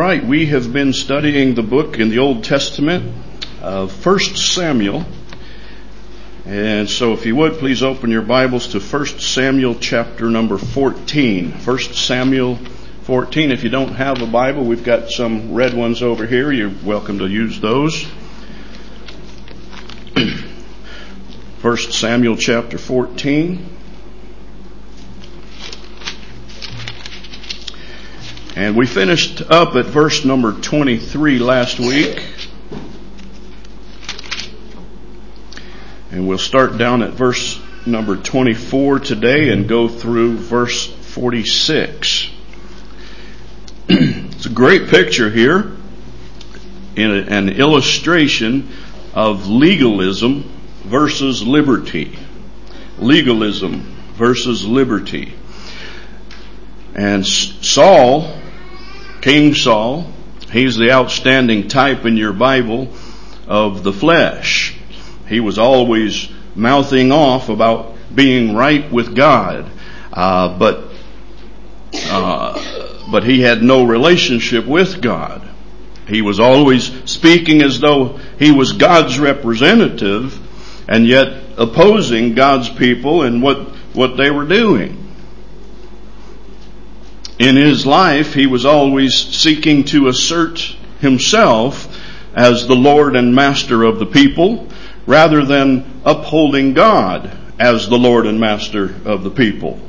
right, we have been studying the book in the Old Testament of 1 Samuel. And so if you would, please open your Bibles to 1 Samuel chapter number 14. 1 Samuel 14. If you don't have a Bible, we've got some red ones over here. You're welcome to use those. 1 Samuel chapter 14. And we finished up at verse number 23 last week. And we'll start down at verse number 24 today and go through verse 46. It's a great picture here in an illustration of legalism versus liberty. Legalism versus liberty. And Saul, King Saul, he's the outstanding type in your Bible of the flesh. He was always mouthing off about being right with God, but he had no relationship with God. He was always speaking as though he was God's representative, and yet opposing God's people and what they were doing. In his life, he was always seeking to assert himself as the Lord and Master of the people, rather than upholding God as the Lord and Master of the people.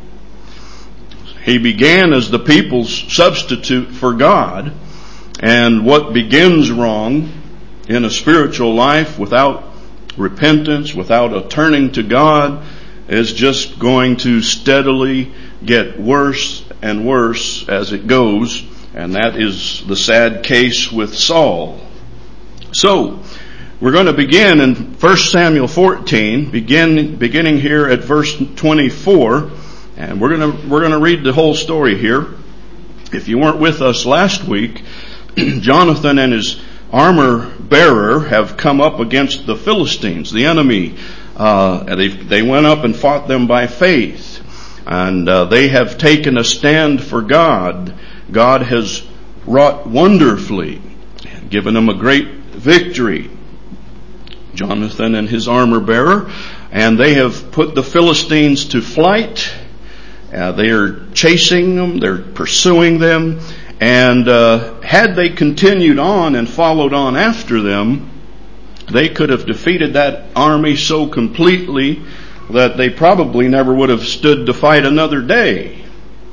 He began as the people's substitute for God, and what begins wrong in a spiritual life without repentance, without a turning to God, is just going to steadily get worse and worse as it goes, and that is the sad case with Saul. So, we're going to begin in 1 Samuel 14, beginning here at verse 24, and we're going to read the whole story here. If you weren't with us last week, Jonathan and his armor bearer have come up against the Philistines, the enemy. They went up and fought them by faith. And they have taken a stand for God. God has wrought wonderfully, given them a great victory. Jonathan and his armor bearer. And they have put the Philistines to flight. They are chasing them. They're pursuing them. And had they continued on and followed on after them, they could have defeated that army so completely that they probably never would have stood to fight another day.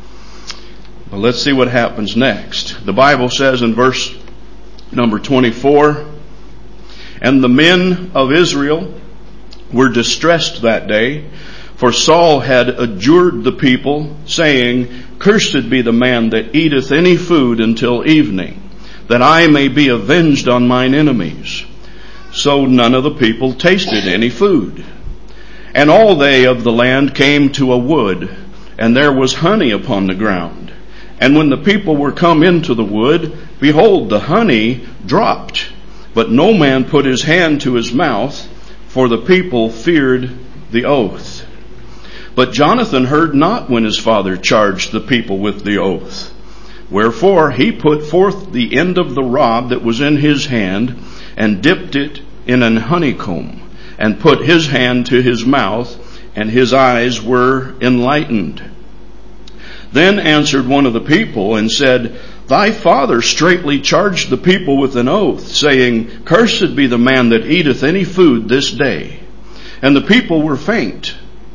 But let's see what happens next. The Bible says in verse number 24, "And the men of Israel were distressed that day, for Saul had adjured the people, saying, 'Cursed be the man that eateth any food until evening, that I may be avenged on mine enemies.' So none of the people tasted any food. And all they of the land came to a wood, and there was honey upon the ground. And when the people were come into the wood, behold, the honey dropped. But no man put his hand to his mouth, for the people feared the oath. But Jonathan heard not when his father charged the people with the oath. Wherefore he put forth the end of the rod that was in his hand, and dipped it in an honeycomb, and put his hand to his mouth, and his eyes were enlightened. Then answered one of the people and said, Thy father straitly charged the people with an oath, saying, Cursed be the man that eateth any food this day. And the people were faint.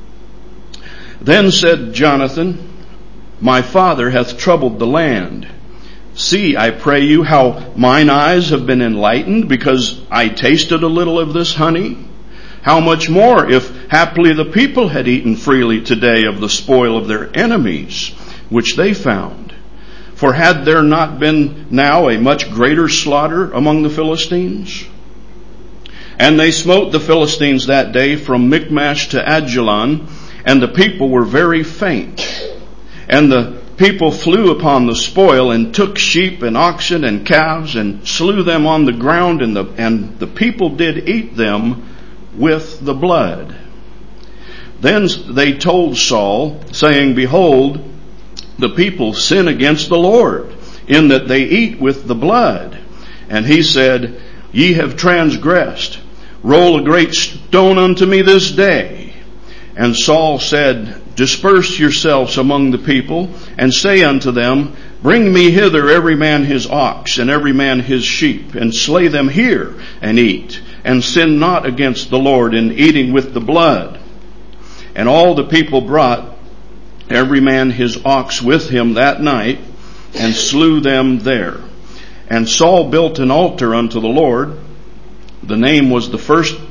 Then said Jonathan, My father hath troubled the land. See, I pray you, how mine eyes have been enlightened, because I tasted a little of this honey. How much more if haply the people had eaten freely today of the spoil of their enemies, which they found? For had there not been now a much greater slaughter among the Philistines? And they smote the Philistines that day from Michmash to Ajalon, and the people were very faint. And the people flew upon the spoil, and took sheep and oxen and calves, and slew them on the ground, and the people did eat them with the blood. Then they told Saul, saying, Behold, the people sin against the Lord in that they eat with the blood. And he said, Ye have transgressed. Roll a great stone unto me this day. And Saul said, Disperse yourselves among the people, and say unto them, Bring me hither every man his ox, and every man his sheep, and slay them here, and eat, and sin not against the Lord in eating with the blood. And all the people brought every man his ox with him that night, and slew them there. And Saul built an altar unto the Lord. The same was the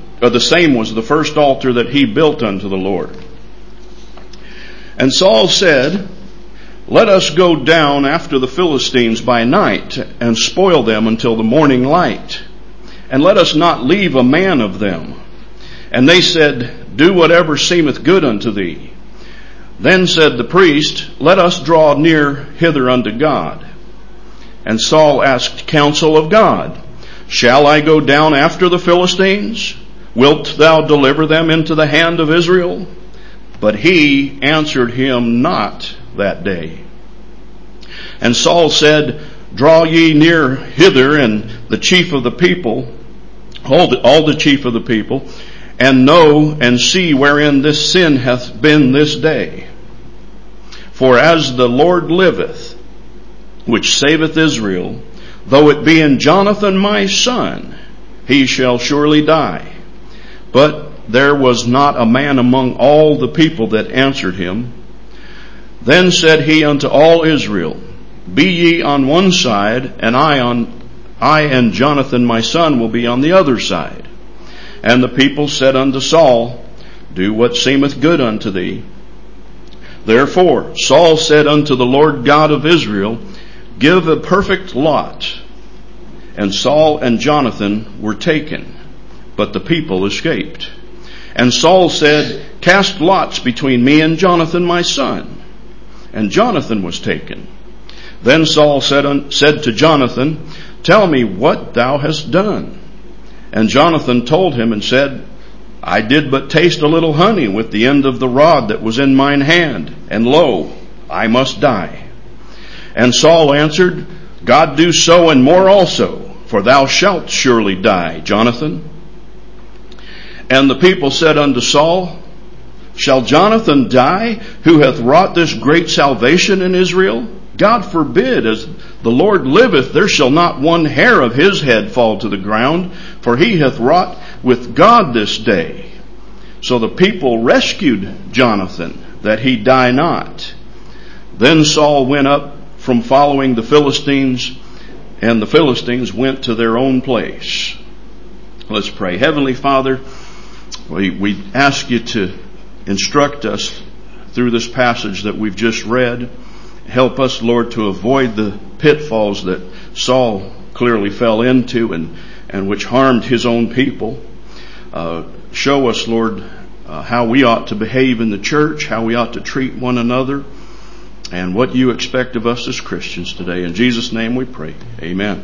first altar that he built unto the Lord. And Saul said, Let us go down after the Philistines by night, and spoil them until the morning light. And let us not leave a man of them. And they said, Do whatever seemeth good unto thee. Then said the priest, Let us draw near hither unto God. And Saul asked counsel of God, Shall I go down after the Philistines? Wilt thou deliver them into the hand of Israel? But he answered him not that day. And Saul said, Draw ye near hither, and the chief of the people, all the chief of the people, and know and see wherein this sin hath been this day. For as the Lord liveth, which saveth Israel, though it be in Jonathan my son, he shall surely die. But there was not a man among all the people that answered him. Then said he unto all Israel, Be ye on one side, and I and Jonathan my son will be on the other side. And the people said unto Saul, Do what seemeth good unto thee. Therefore Saul said unto the Lord God of Israel, Give a perfect lot. And Saul and Jonathan were taken, but the people escaped. And Saul said, Cast lots between me and Jonathan my son. And Jonathan was taken. Then Saul said to Jonathan, Tell me what thou hast done. And Jonathan told him and said, I did but taste a little honey with the end of the rod that was in mine hand, and lo, I must die. And Saul answered, God do so and more also, for thou shalt surely die, Jonathan. And the people said unto Saul, Shall Jonathan die, who hath wrought this great salvation in Israel? God forbid, as the Lord liveth, there shall not one hair of his head fall to the ground, for he hath wrought with God this day. So the people rescued Jonathan, that he die not. Then Saul went up from following the Philistines, and the Philistines went to their own place. Let's pray. Heavenly Father, we ask you to instruct us through this passage that we've just read. Help us, Lord, to avoid the pitfalls that Saul clearly fell into and which harmed his own people. Show us, Lord, how we ought to behave in the church, how we ought to treat one another, and what you expect of us as Christians today. In Jesus' name we pray. Amen.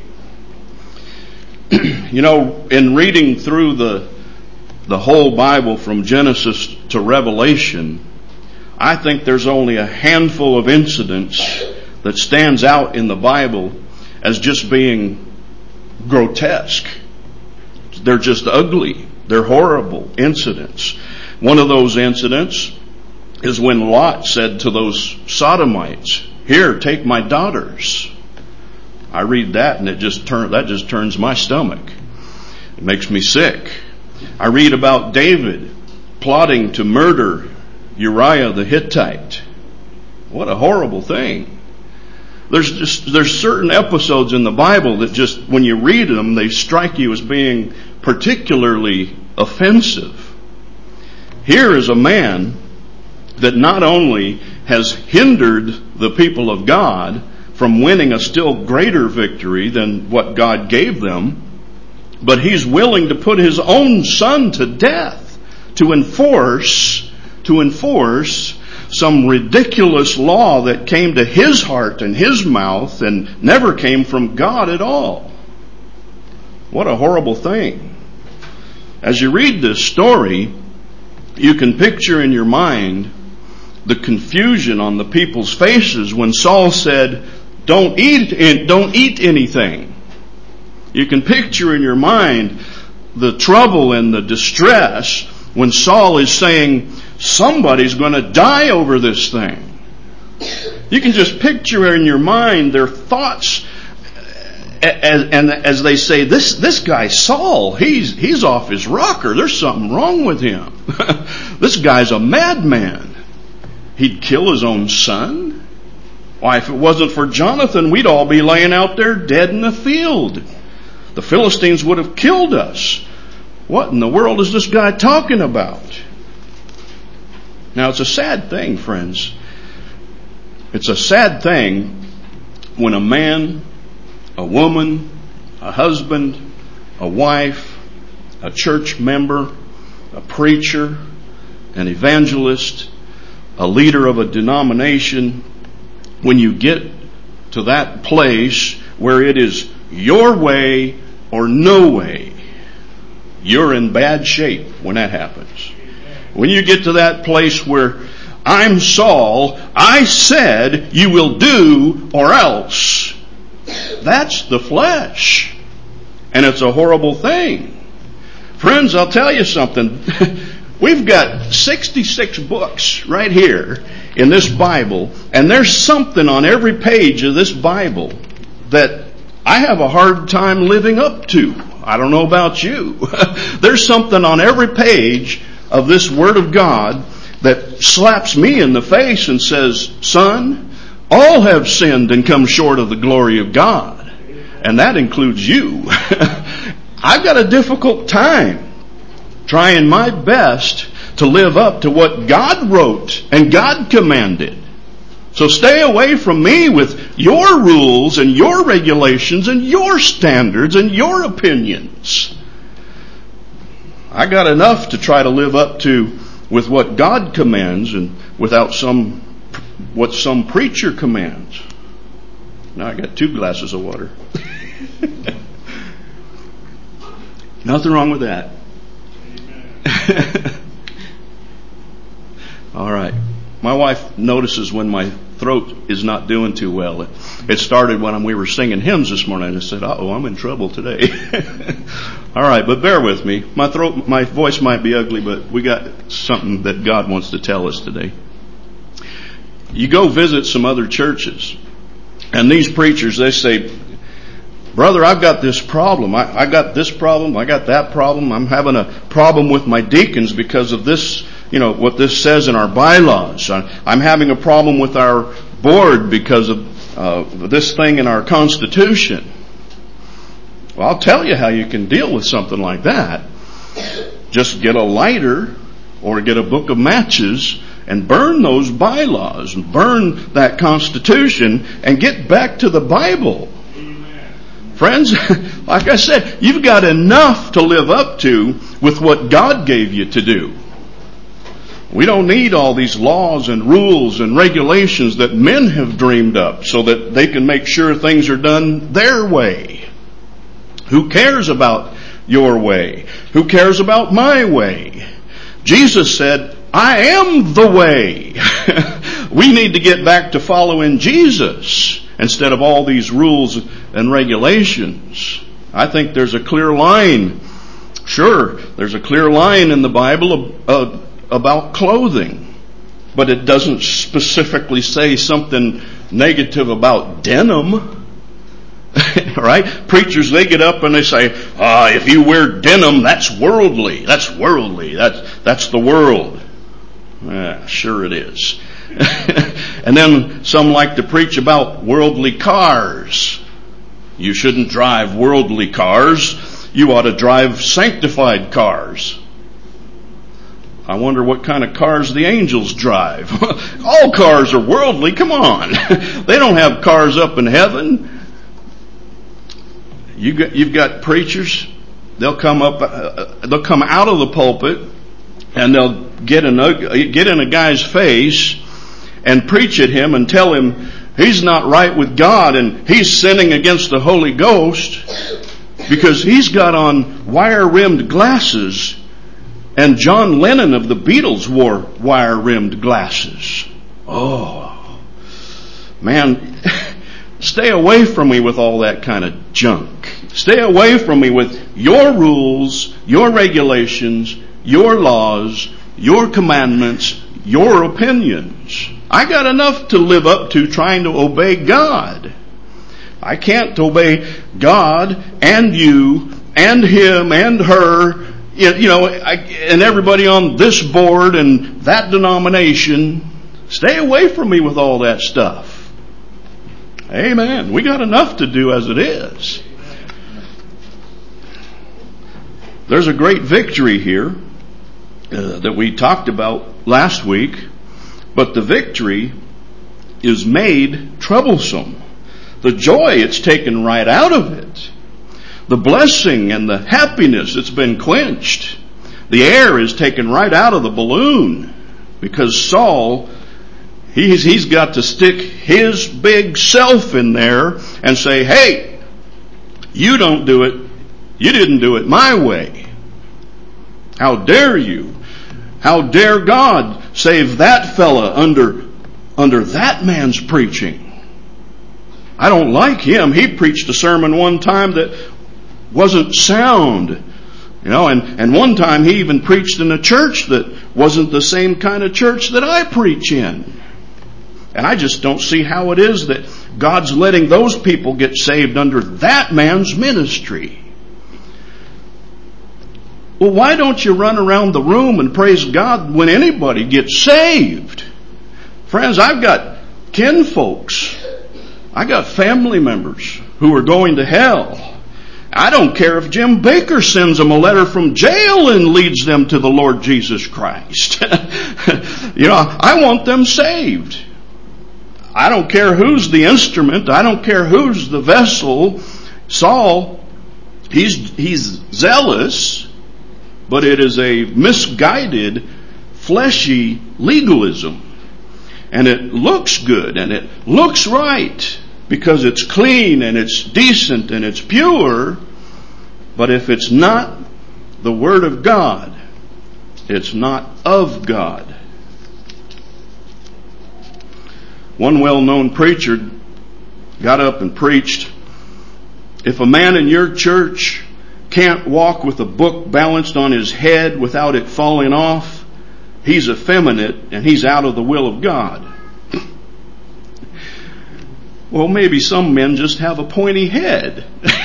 You know, in reading through the whole Bible from Genesis to Revelation, I think there's only a handful of incidents that stands out in the Bible as just being grotesque. They're just ugly. They're horrible incidents. One of those incidents is when Lot said to those Sodomites, Here, take my daughters. I read that and that just turns my stomach. It makes me sick. I read about David plotting to murder Uriah the Hittite. What a horrible thing. There's certain episodes in the Bible that just, when you read them, they strike you as being particularly offensive. Here is a man that not only has hindered the people of God from winning a still greater victory than what God gave them, but he's willing to put his own son to death to enforce some ridiculous law that came to his heart and his mouth and never came from God at all. What a horrible thing. As you read this story, you can picture in your mind the confusion on the people's faces when Saul said, don't eat anything. You can picture in your mind the trouble and the distress when Saul is saying, somebody's going to die over this thing. You can just picture in your mind their thoughts as they say, this guy Saul, he's off his rocker. There's something wrong with him. This guy's a madman. He'd kill his own son. Why, if it wasn't for Jonathan, we'd all be laying out there dead in the field. The Philistines would have killed us. What in the world is this guy talking about? Now, it's a sad thing, friends. It's a sad thing when a man, a woman, a husband, a wife, a church member, a preacher, an evangelist, a leader of a denomination, when you get to that place where it is your way or no way, you're in bad shape when that happens. When you get to that place where I'm Saul, I said you will do or else, that's the flesh. And it's a horrible thing. Friends, I'll tell you something. We've got 66 books right here in this Bible, and there's something on every page of this Bible that I have a hard time living up to. I don't know about you. There's something on every page of this Word of God that slaps me in the face and says, son, all have sinned and come short of the glory of God. And that includes you. I've got a difficult time trying my best to live up to what God wrote and God commanded. So stay away from me with your rules and your regulations and your standards and your opinions. I got enough to try to live up to with what God commands and without what some preacher commands. Now I got 2 glasses of water. Nothing wrong with that. All right. My wife notices when my throat is not doing too well. It started when we were singing hymns this morning. I said, uh-oh, I'm in trouble today. All right, but bear with me. My voice might be ugly, but we got something that God wants to tell us today. You go visit some other churches, and these preachers, they say, brother, I've got this problem. I got this problem. I got that problem. I'm having a problem with my deacons because of this, what this says in our bylaws. I'm having a problem with our board because of this thing in our Constitution. Well, I'll tell you how you can deal with something like that. Just get a lighter or get a book of matches and burn those bylaws and burn that Constitution and get back to the Bible. Friends, like I said, you've got enough to live up to with what God gave you to do. We don't need all these laws and rules and regulations that men have dreamed up so that they can make sure things are done their way. Who cares about your way? Who cares about my way? Jesus said, I am the way. We need to get back to following Jesus instead of all these rules and regulations. I think there's a clear line. Sure, there's a clear line in the Bible about clothing, but it doesn't specifically say something negative about denim. Right? Preachers, they get up and they say, if you wear denim, that's worldly. That's worldly. That's the world. Sure it is. And then some like to preach about worldly cars. You shouldn't drive worldly cars. You ought to drive sanctified cars. I wonder what kind of cars the angels drive. All cars are worldly. Come on. They don't have cars up in heaven. You've got preachers. They'll come out of the pulpit and they'll get in a guy's face and preach at him and tell him he's not right with God and he's sinning against the Holy Ghost because he's got on wire-rimmed glasses, and John Lennon of the Beatles wore wire-rimmed glasses. Oh, man, Stay away from me with all that kind of junk. Stay away from me with your rules, your regulations, your laws, your commandments, your opinions. I got enough to live up to trying to obey God. I can't obey God and you and him and her, and everybody on this board and that denomination. Stay away from me with all that stuff. Amen. We got enough to do as it is. There's a great victory here that we talked about last week, but the victory is made troublesome. The joy, it's taken right out of it. The blessing and the happiness, it's been quenched. The air is taken right out of the balloon because Saul, he's got to stick his big self in there and say, hey, you don't do it. You didn't do it my way. How dare you? How dare God save that fella under that man's preaching? I don't like him. He preached a sermon one time that wasn't sound. And one time he even preached in a church that wasn't the same kind of church that I preach in. And I just don't see how it is that God's letting those people get saved under that man's ministry. Well, why don't you run around the room and praise God when anybody gets saved? Friends, I've got kinfolks. I got family members who are going to hell. I don't care if Jim Baker sends them a letter from jail and leads them to the Lord Jesus Christ. I want them saved. I don't care who's the instrument. I don't care who's the vessel. Saul, he's zealous, but it is a misguided, fleshy legalism. And it looks good and it looks right because it's clean and it's decent and it's pure. But if it's not the Word of God, it's not of God. One well-known preacher got up and preached, if a man in your church can't walk with a book balanced on his head without it falling off, he's effeminate and he's out of the will of God. Well, maybe some men just have a pointy head,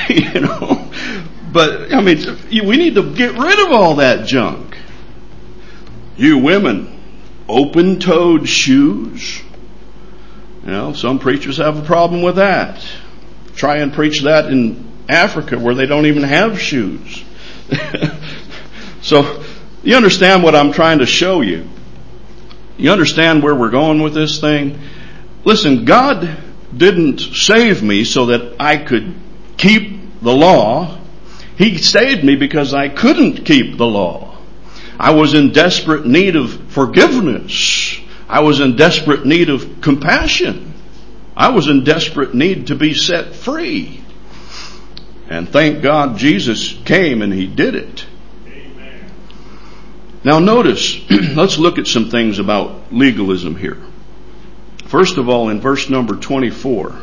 But, we need to get rid of all that junk. You women, open-toed shoes. Some preachers have a problem with that. Try and preach that in Africa where they don't even have shoes. So, you understand what I'm trying to show you? You understand where we're going with this thing? Listen, God didn't save me so that I could keep the law. He saved me because I couldn't keep the law. I was in desperate need of forgiveness. I was in desperate need of compassion. I was in desperate need to be set free. And thank God Jesus came and He did it. Amen. Now notice, let's look at some things about legalism here. First of all, in verse number 24.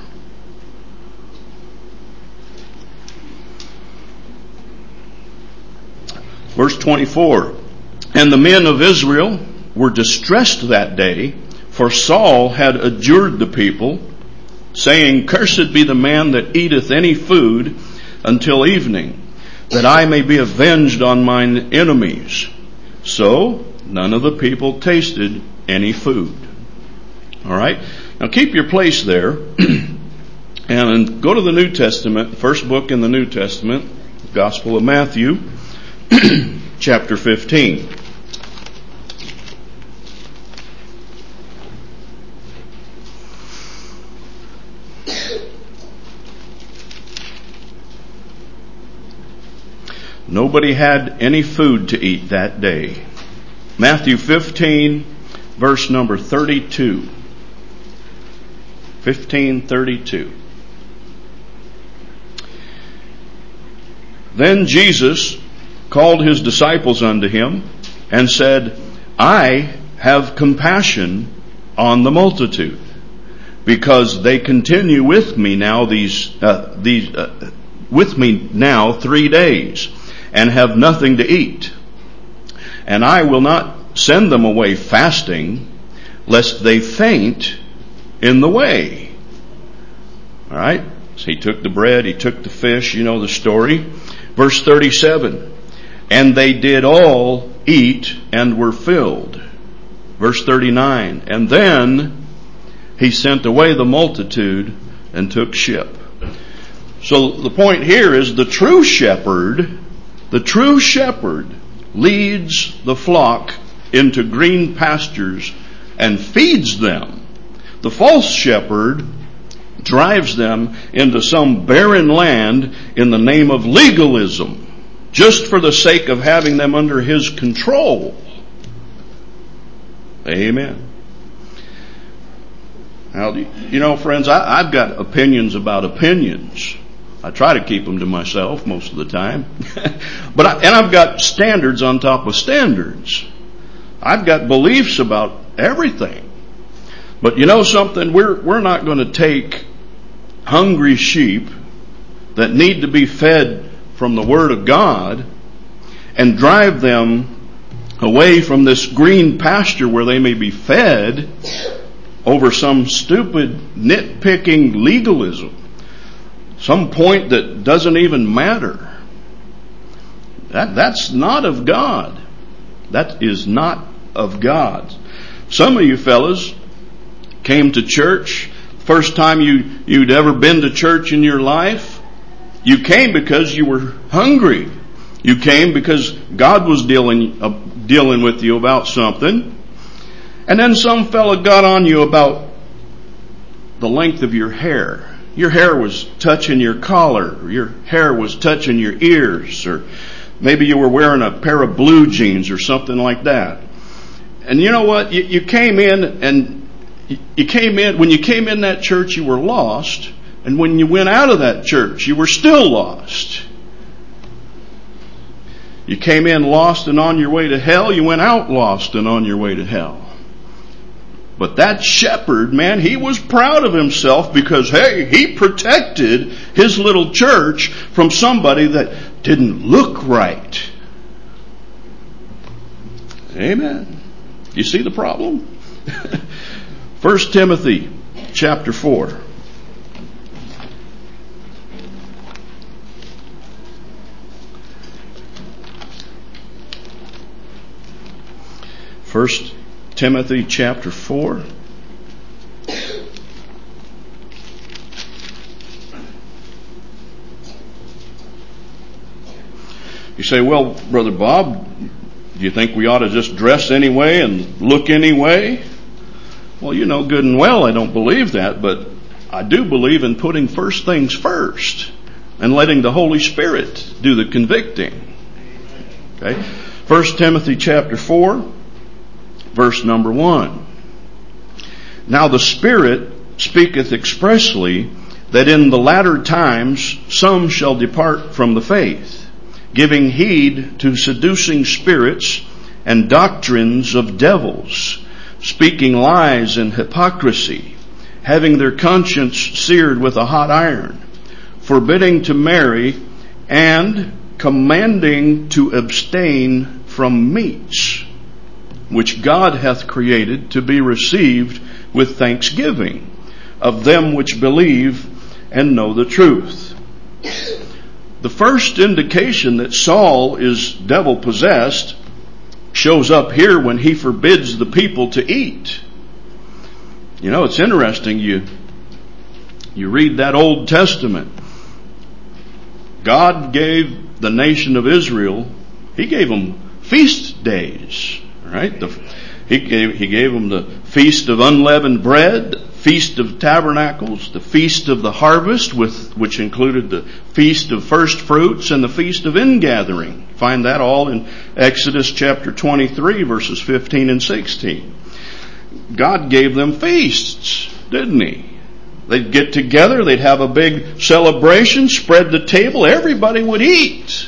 Verse 24. And the men of Israel were distressed that day, for Saul had adjured the people, saying, Cursed be the man that eateth any food until evening, that I may be avenged on mine enemies. So none of the people tasted any food. All right? Now keep your place there and go to the New Testament, first book in the New Testament, Gospel of Matthew, chapter 15. Nobody had any food to eat that day. Matthew 15, verse number 32. 15:32. Then Jesus called His disciples unto Him and said, I have compassion on the multitude, because they continue with me now with me now 3 days, and have nothing to eat. And I will not send them away fasting, lest they faint in the way. All right? So he took the bread, he took the fish, you know the story. Verse 37, and they did all eat and were filled. Verse 39, and then he sent away the multitude and took ship. So the point here is the true shepherd leads the flock into green pastures and feeds them. The false shepherd drives them into some barren land in the name of legalism, just for the sake of having them under his control. Amen. Now, you know, friends, I've got opinions about opinions. I try to keep them to myself most of the time. And I've got standards on top of standards. I've got beliefs about everything. But you know something? We're not going to take hungry sheep that need to be fed from the Word of God and drive them away from this green pasture where they may be fed over some stupid nitpicking legalism. Some point that doesn't even matter. That's not of God. That is not of God. Some of you fellas came to church, first time you'd ever been to church in your life. You came because you were hungry. You came because God was dealing with you about something. And then some fella got on you about the length of your hair. Your hair was touching your collar, or your hair was touching your ears, or maybe you were wearing a pair of blue jeans or something like that. And you know what? You came in, and when you came in that church, you were lost. And when you went out of that church, you were still lost. You came in lost and on your way to hell. You went out lost and on your way to hell. But that shepherd, man, he was proud of himself because, hey, he protected his little church from somebody that didn't look right. Amen. You see the problem? 1 Timothy chapter 4. First Timothy chapter 4. You say, well, Brother Bob, do you think we ought to just dress anyway and look anyway? Well, you know good and well I don't believe that, but I do believe in putting first things first and letting the Holy Spirit do the convicting. Okay? 1 Timothy chapter 4, verse number 1. Now the Spirit speaketh expressly that in the latter times some shall depart from the faith, giving heed to seducing spirits and doctrines of devils, speaking lies and hypocrisy, having their conscience seared with a hot iron, forbidding to marry, and commanding to abstain from meats, which God hath created to be received with thanksgiving of them which believe and know the truth. The first indication that Saul is devil possessed shows up here when he forbids the people to eat. You know, it's interesting. You read that Old Testament. God gave the nation of Israel, He gave them feast days, right? He gave them the Feast of Unleavened Bread, Feast of Tabernacles, the Feast of the Harvest, which included the Feast of First Fruits and the Feast of Ingathering. Find that all in Exodus chapter 23, verses 15 and 16. God gave them feasts, didn't He? They'd get together, they'd have a big celebration, spread the table, everybody would eat.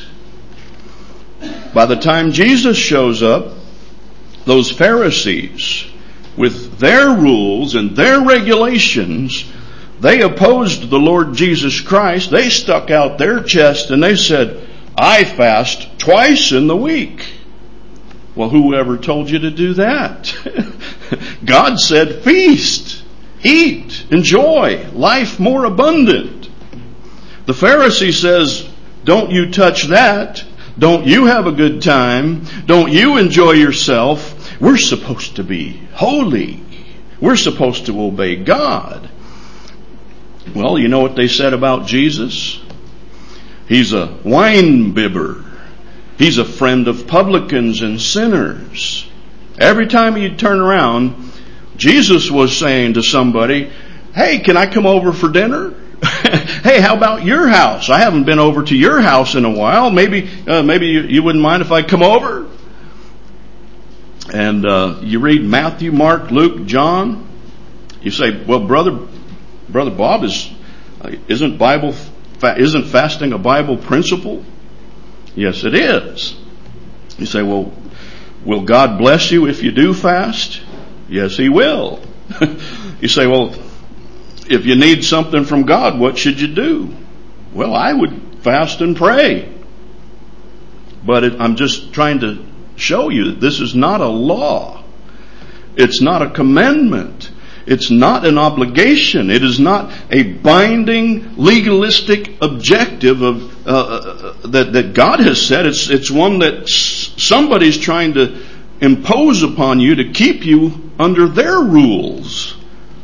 By the time Jesus shows up, those Pharisees with their rules and their regulations. They opposed the Lord Jesus Christ. They stuck out their chest and they said, I fast twice in the week. Well, whoever told you to do that? God said feast, eat, enjoy, life more abundant. The Pharisee says, don't you touch that. Don't you have a good time. Don't you enjoy yourself. We're supposed to be holy. We're supposed to obey God. Well, you know what they said about Jesus? He's a wine bibber. He's a friend of publicans and sinners. Every time you'd turn around, Jesus was saying to somebody, hey, can I come over for dinner? Hey, how about your house? I haven't been over to your house in a while. Maybe you wouldn't mind if I come over? And you read Matthew, Mark, Luke, John. You say, well, Brother Bob, isn't fasting a Bible principle? Yes, it is. You say, well, will God bless you if you do fast? Yes, He will. You say, well, if you need something from God, what should you do? Well, I would fast and pray. But I'm just trying to show you that this is not a law. It's not a commandment. It's not an obligation. It is not a binding, legalistic objective of that God has set. It's one that somebody's trying to impose upon you to keep you under their rules.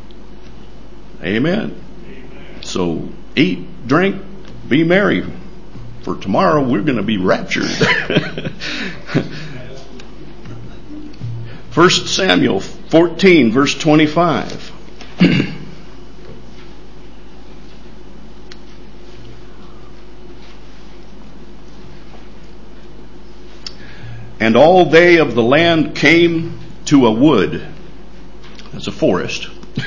Amen. So eat, drink, be merry, for tomorrow we're going to be raptured. 1 Samuel 14, verse 25. And all they of the land came to a wood. That's a forest.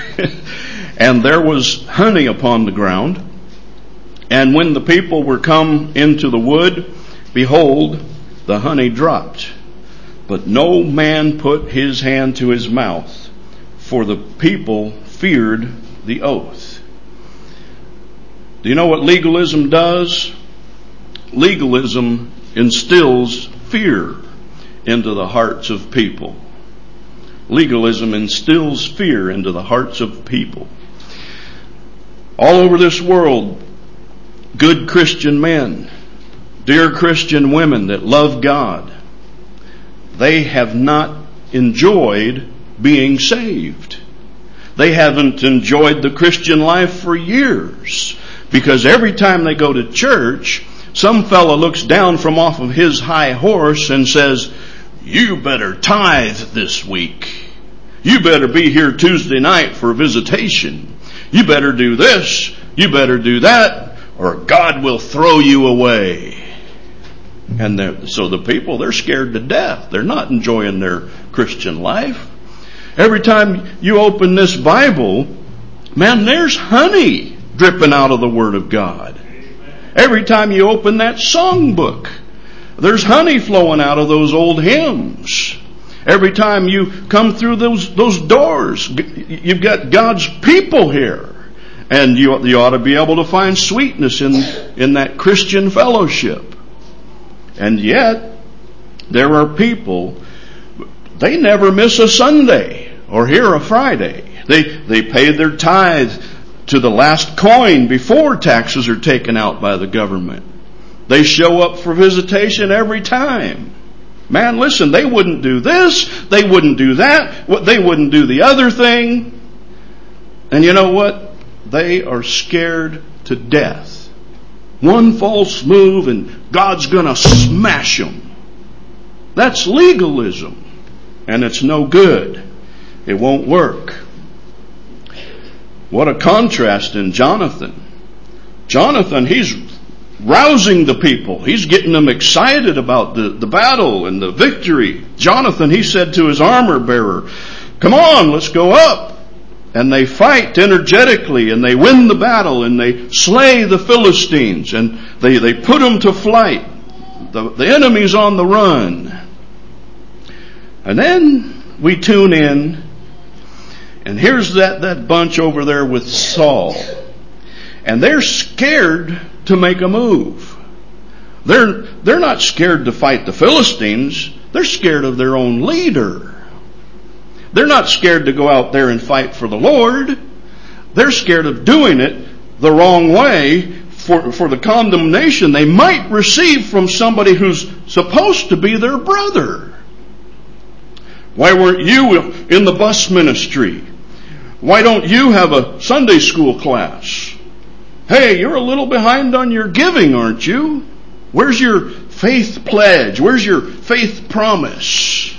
And there was honey upon the ground. And when the people were come into the wood, behold, the honey dropped. But no man put his hand to his mouth, for the people feared the oath. Do you know what legalism does? Legalism instills fear into the hearts of people. Legalism instills fear into the hearts of people. All over this world, good Christian men, dear Christian women that love God, they have not enjoyed being saved. They haven't enjoyed the Christian life for years, because every time they go to church, some fella looks down from off of his high horse and says, you better tithe this week. You better be here Tuesday night for visitation. You better do this. You better do that, or God will throw you away. And so the people, they're scared to death. They're not enjoying their Christian life. Every time you open this Bible, man, there's honey dripping out of the Word of God. Every time you open that songbook, there's honey flowing out of those old hymns. Every time you come through those doors, you've got God's people here. And you ought to be able to find sweetness in that Christian fellowship. And yet, there are people, they never miss a Sunday or hear a Friday. They pay their tithe to the last coin before taxes are taken out by the government. They show up for visitation every time. Man, listen, they wouldn't do this, they wouldn't do that, they wouldn't do the other thing. And you know what? They are scared to death. One false move and God's gonna smash them. That's legalism. And it's no good. It won't work. What a contrast in Jonathan. Jonathan, he's rousing the people. He's getting them excited about the battle and the victory. Jonathan, he said to his armor bearer, come on, let's go up. And they fight energetically and they win the battle and they slay the Philistines and they put them to flight. The enemy's on the run. And then we tune in And here's that bunch over there with Saul. And they're scared to make a move. They're not scared to fight the Philistines. They're scared of their own leader. They're not scared to go out there and fight for the Lord. They're scared of doing it the wrong way for the condemnation they might receive from somebody who's supposed to be their brother. Why weren't you in the bus ministry? Why don't you have a Sunday school class? Hey, you're a little behind on your giving, aren't you? Where's your faith pledge? Where's your faith promise?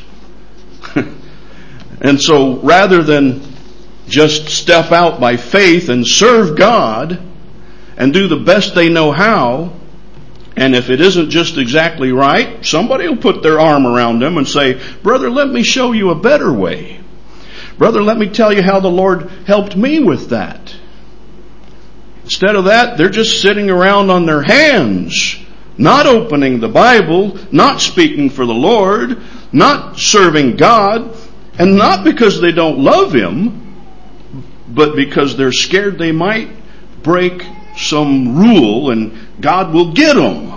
And so rather than just step out by faith and serve God and do the best they know how, and if it isn't just exactly right, somebody will put their arm around them and say, brother, let me show you a better way. Brother, let me tell you how the Lord helped me with that. Instead of that, they're just sitting around on their hands, not opening the Bible, not speaking for the Lord, not serving God, and not because they don't love Him, but because they're scared they might break some rule and God will get them.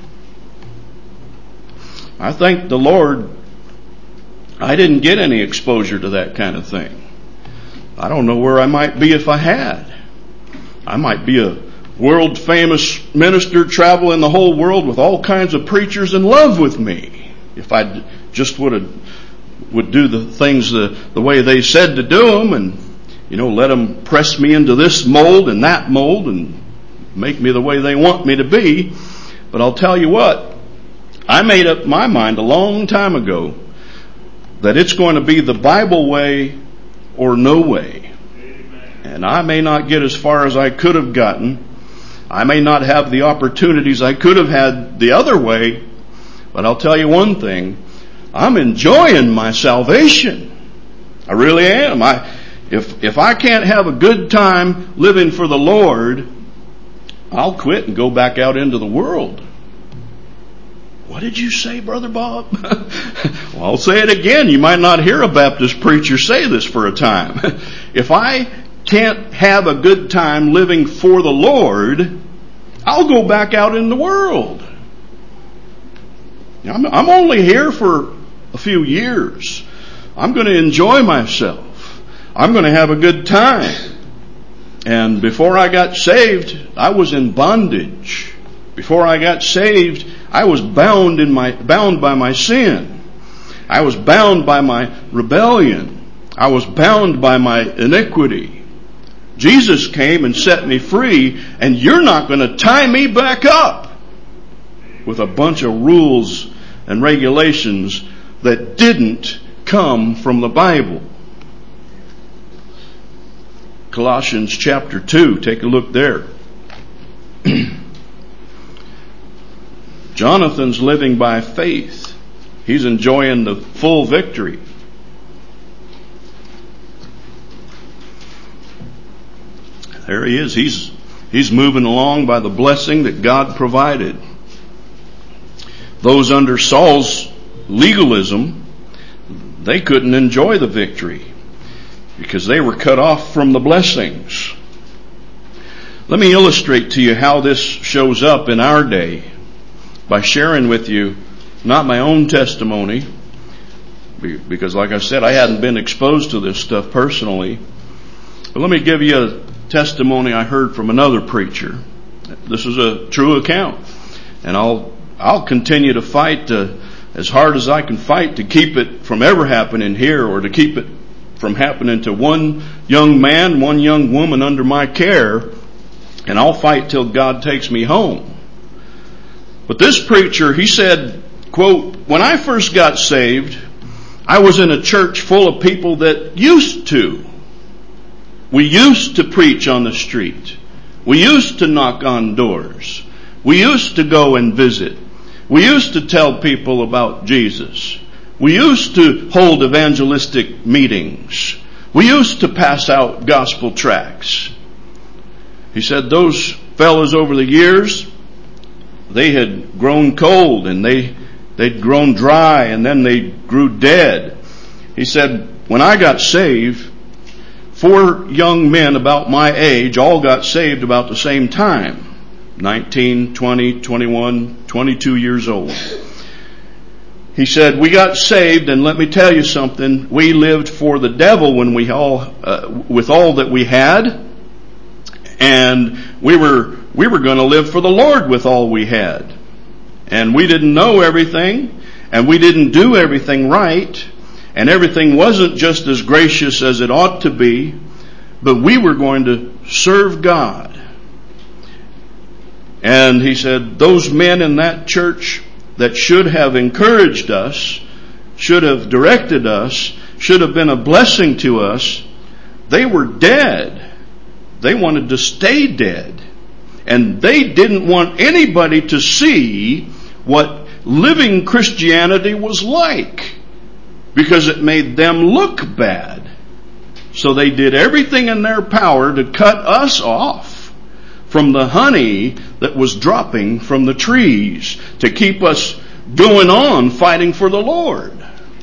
I thank the Lord I didn't get any exposure to that kind of thing. I don't know where I might be if I had. I might be a world famous minister traveling the whole world with all kinds of preachers in love with me. If I just would do the things the way they said to do them, and let them press me into this mold and that mold and make me the way they want me to be. But I'll tell you what, I made up my mind a long time ago that it's going to be the Bible way or no way. And I may not get as far as I could have gotten. I may not have the opportunities I could have had the other way. But I'll tell you one thing, I'm enjoying my salvation. I really am. If I can't have a good time living for the Lord, I'll quit and go back out into the world. What did you say, Brother Bob? Well, I'll say it again. You might not hear a Baptist preacher say this for a time. If I can't have a good time living for the Lord, I'll go back out in the world. I'm only here for a few years. I'm going to enjoy myself. I'm going to have a good time. And before I got saved, I was in bondage. Before I got saved, I was bound by my sin. I was bound by my rebellion. I was bound by my iniquity. Jesus came and set me free, and you're not going to tie me back up with a bunch of rules and regulations that didn't come from the Bible. Colossians chapter 2, take a look there. Jonathan's living by faith. He's enjoying the full victory. There he is. He's moving along by the blessing that God provided. Those under Saul's legalism, they couldn't enjoy the victory because they were cut off from the blessings. Let me illustrate to you how this shows up in our day by sharing with you not my own testimony, because like I said, I hadn't been exposed to this stuff personally. But let me give you a testimony I heard from another preacher. This is a true account. And I'll continue to fight as hard as I can fight to keep it from ever happening here, or to keep it from happening to one young man, one young woman under my care. And I'll fight till God takes me home. But this preacher, he said, quote, when I first got saved, I was in a church full of people that used to. We used to preach on the street. We used to knock on doors. We used to go and visit. We used to tell people about Jesus. We used to hold evangelistic meetings. We used to pass out gospel tracts. He said those fellows over the years, they had grown cold and they'd grown dry, and then they grew dead. He said, when I got saved, 4 young men about my age all got saved about the same time. 19, 20, 21, 22 years old. He said, we got saved, and let me tell you something, we lived for the devil when we all, with all that we had, and we were going to live for the Lord with all we had. And we didn't know everything, and we didn't do everything right, and everything wasn't just as gracious as it ought to be, but we were going to serve God. And he said, those men in that church that should have encouraged us, should have directed us, should have been a blessing to us, they were dead. They wanted to stay dead. And they didn't want anybody to see what living Christianity was like, because it made them look bad. So they did everything in their power to cut us off from the honey that was dropping from the trees, to keep us going on fighting for the Lord.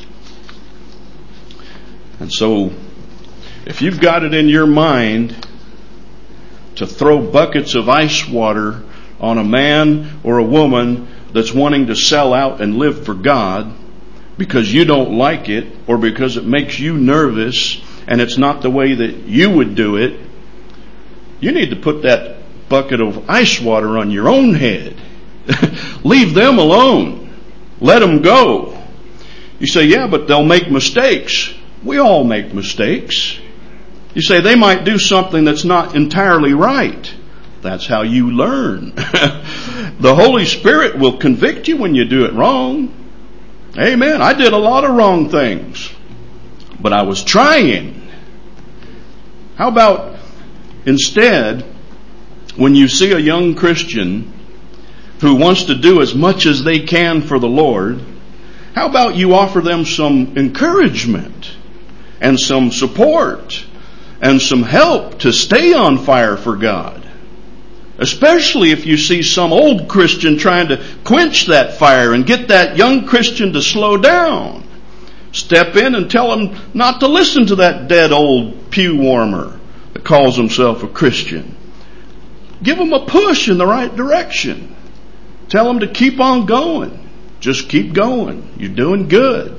And so, if you've got it in your mind to throw buckets of ice water on a man or a woman that's wanting to sell out and live for God because you don't like it, or because it makes you nervous and it's not the way that you would do it, you need to put that bucket of ice water on your own head. Leave them alone. Let them go. You say, yeah, but they'll make mistakes. We all make mistakes. You say, they might do something that's not entirely right. That's how you learn. The Holy Spirit will convict you when you do it wrong. Amen. I did a lot of wrong things, but I was trying. How about instead, when you see a young Christian who wants to do as much as they can for the Lord, how about you offer them some encouragement and some support and some help to stay on fire for God? Especially if you see some old Christian trying to quench that fire and get that young Christian to slow down. Step in and tell them not to listen to that dead old pew warmer that calls himself a Christian. Give them a push in the right direction. Tell them to keep on going. Just keep going. You're doing good.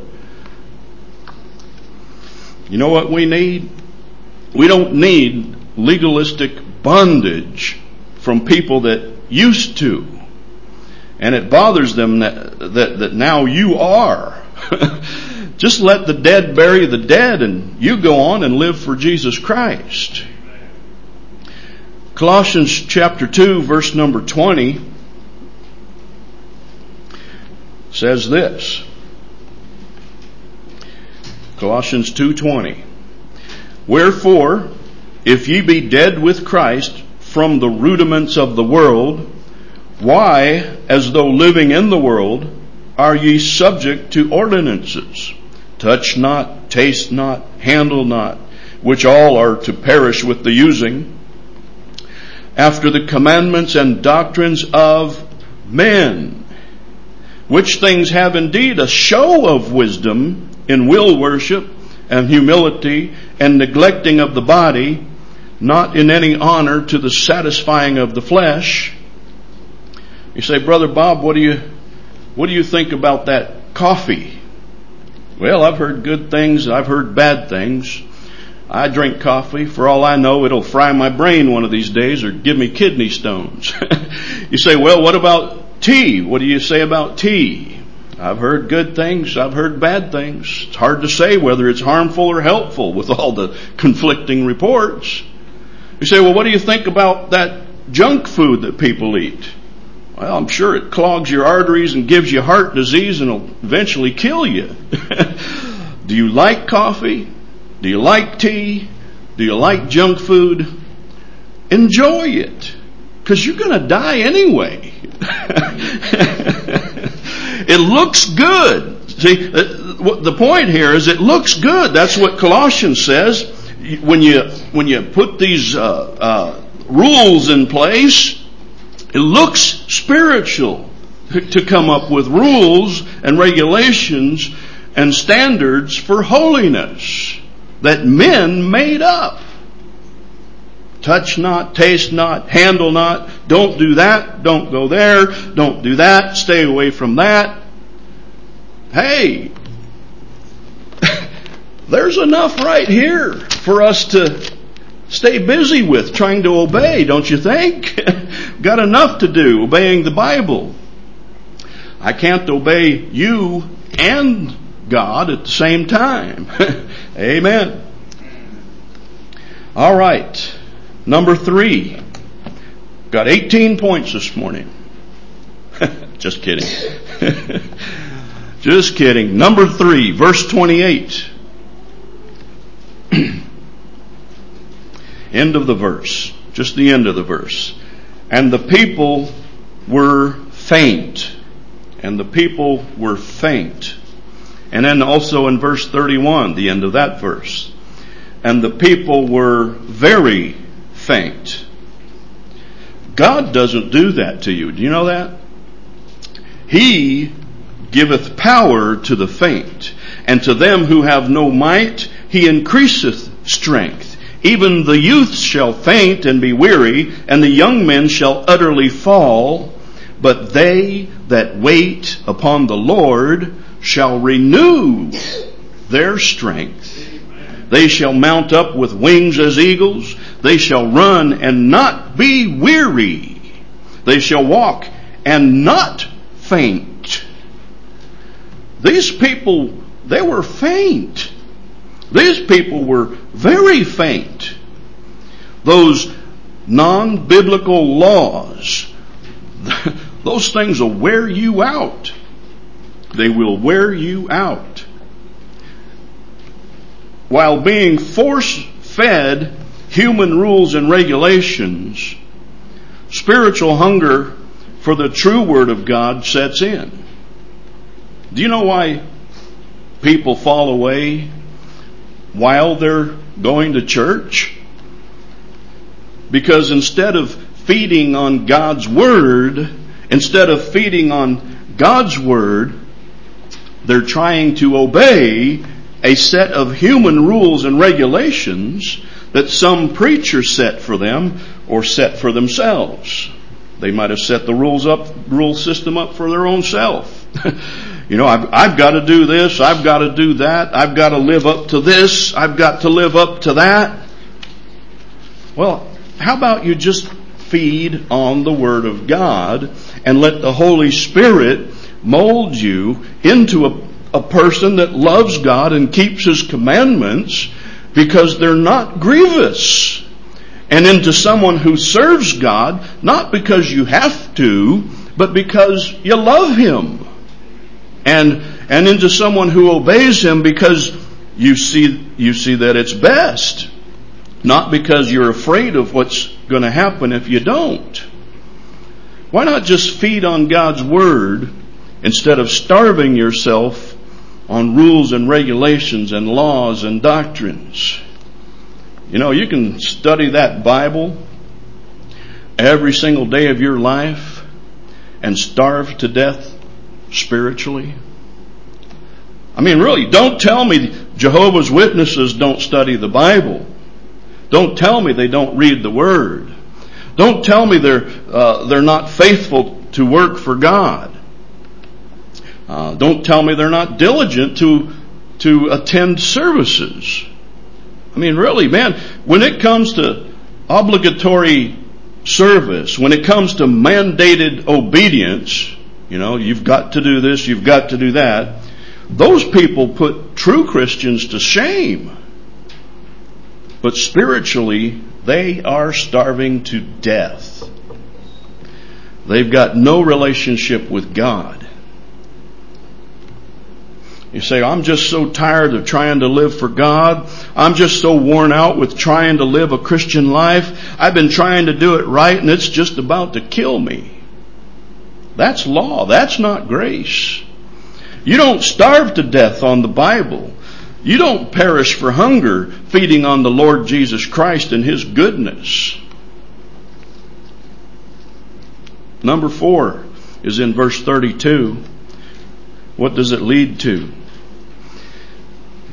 You know what we need? We don't need legalistic bondage from people that used to. And it bothers them that now you are. Just let the dead bury the dead, and you go on and live for Jesus Christ. Colossians chapter 2, verse number 20 says this. Colossians 2:20. Wherefore, if ye be dead with Christ from the rudiments of the world, why, as though living in the world, are ye subject to ordinances? Touch not, taste not, handle not, which all are to perish with the using, after the commandments and doctrines of men, which things have indeed a show of wisdom in will worship and humility and neglecting of the body, not in any honor to the satisfying of the flesh. You say, Brother Bob, what do you think about that coffee? Well, I've heard good things, I've heard bad things. I drink coffee. For all I know, it'll fry my brain one of these days or give me kidney stones. You say, well, what about tea? What do you say about tea? I've heard good things. I've heard bad things. It's hard to say whether it's harmful or helpful with all the conflicting reports. You say, well, what do you think about that junk food that people eat? Well, I'm sure it clogs your arteries and gives you heart disease and will eventually kill you. Do you like coffee? Do you like tea? Do you like junk food? Enjoy it, because you're going to die anyway. It looks good. See, the point here is it looks good. That's what Colossians says. When you put these rules in place, it looks spiritual to come up with rules and regulations and standards for holiness. that men made up. Touch not, taste not, handle not, don't do that, don't go there, don't do that, stay away from that. Hey, there's enough right here for us to stay busy with, trying to obey, don't you think? Got enough to do, obeying the Bible. I can't obey you and God at the same time. Amen. All right. Number 3. Got 18 points this morning. Just kidding. Just kidding. Number 3, verse 28. End of the verse. Just the end of the verse. And the people were faint. And the people were faint. And then also in verse 31, the end of that verse. And the people were very faint. God doesn't do that to you. Do you know that? He giveth power to the faint, and to them who have no might he increaseth strength. Even the youth shall faint and be weary, and the young men shall utterly fall. But they that wait upon the Lord shall renew their strength. They shall mount up with wings as eagles. They shall run and not be weary. They shall walk and not faint. These people, they were faint. These people were very faint. Those non-biblical laws, those things will wear you out. They will wear you out. While being force-fed human rules and regulations, spiritual hunger for the true Word of God sets in. Do you know why people fall away while they're going to church? Because instead of feeding on God's Word, they're trying to obey a set of human rules and regulations that some preacher set for them or set for themselves. They might have set the rule system up for their own self. You know, I've got to do this, I've got to do that, I've got to live up to this, I've got to live up to that. Well, how about you just feed on the Word of God and let the Holy Spirit mold you into a person that loves God and keeps His commandments, because they're not grievous. And into someone who serves God, not because you have to, but because you love Him. And into someone who obeys Him because you see that it's best, not because you're afraid of what's going to happen if you don't. Why not just feed on God's Word instead of starving yourself on rules and regulations and laws and doctrines? You know, you can study that Bible every single day of your life and starve to death spiritually. I mean, really, don't tell me Jehovah's Witnesses don't study the Bible. Don't tell me they don't read the Word. Don't tell me they're not faithful to work for God. Don't tell me they're not diligent to attend services. I mean, really, man, when it comes to obligatory service, when it comes to mandated obedience, you know, you've got to do this, you've got to do that, those people put true Christians to shame. But spiritually, they are starving to death. They've got no relationship with God. You say, I'm just so tired of trying to live for God. I'm just so worn out with trying to live a Christian life. I've been trying to do it right and it's just about to kill me. That's law. That's not grace. You don't starve to death on the Bible. You don't perish for hunger feeding on the Lord Jesus Christ and His goodness. Number 4 is in verse 32. What does it lead to?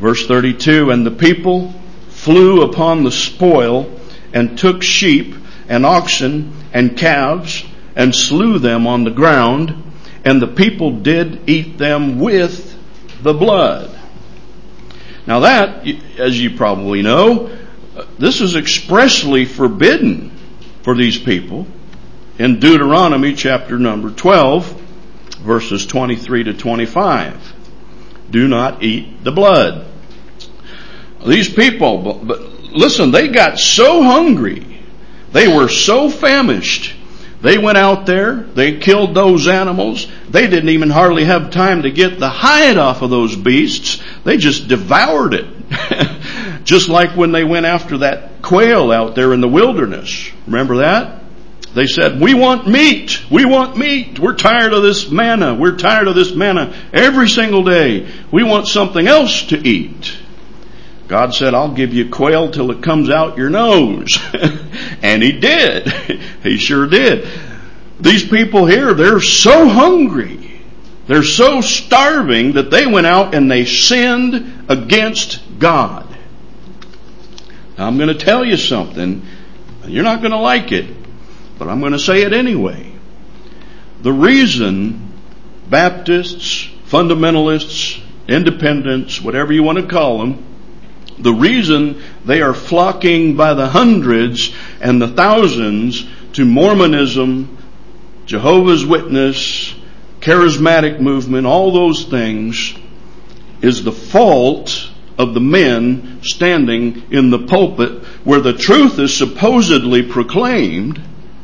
Verse 32, and the people flew upon the spoil and took sheep and oxen and calves and slew them on the ground, and the people did eat them with the blood. Now that, as you probably know, this is expressly forbidden for these people in Deuteronomy chapter number 12, verses 23 to 25. Do not eat the blood. These people, but listen, they got so hungry. They were so famished. They went out there, they killed those animals. They didn't even hardly have time to get the hide off of those beasts. They just devoured it. Just like when they went after that quail out there in the wilderness. Remember that? They said, we want meat. We want meat. We're tired of this manna. We're tired of this manna every single day. We want something else to eat. God said, I'll give you quail till it comes out your nose. And He did. He sure did. These people here, they're so hungry. They're so starving that they went out and they sinned against God. Now, I'm going to tell you something. You're not going to like it, but I'm going to say it anyway. The reason Baptists, fundamentalists, independents, whatever you want to call them, the reason they are flocking by the hundreds and the thousands to Mormonism, Jehovah's Witness, charismatic movement, all those things, is the fault of the men standing in the pulpit where the truth is supposedly proclaimed.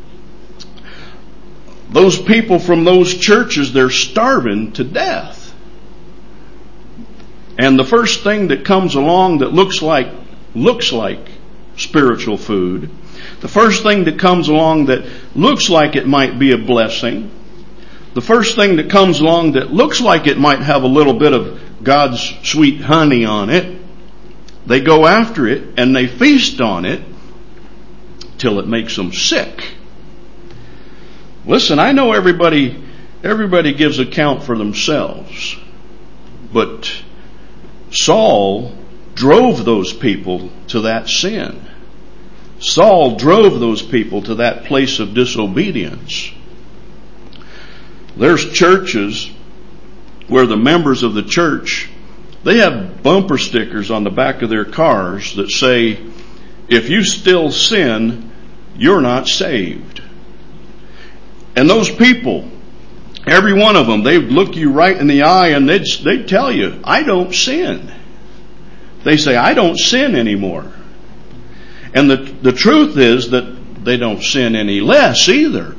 Those people from those churches, they're starving to death. And the first thing that comes along that looks like spiritual food, the first thing that comes along that looks like it might be a blessing, the first thing that comes along that looks like it might have a little bit of God's sweet honey on it, they go after it and they feast on it till it makes them sick. Listen, I know everybody gives account for themselves, but Saul drove those people to that sin. Saul drove those people to that place of disobedience. There's churches where the members of the church, they have bumper stickers on the back of their cars that say, if you still sin, you're not saved. And those people, every one of them, they'd look you right in the eye and they'd tell you, I don't sin. They say, I don't sin anymore. And the truth is that they don't sin any less either.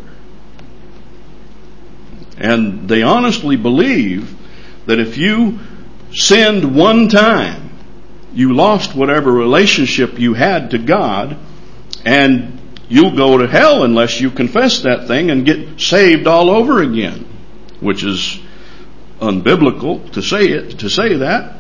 And they honestly believe that if you sinned one time, you lost whatever relationship you had to God, and you'll go to hell unless you confess that thing and get saved all over again, which is unbiblical to say that.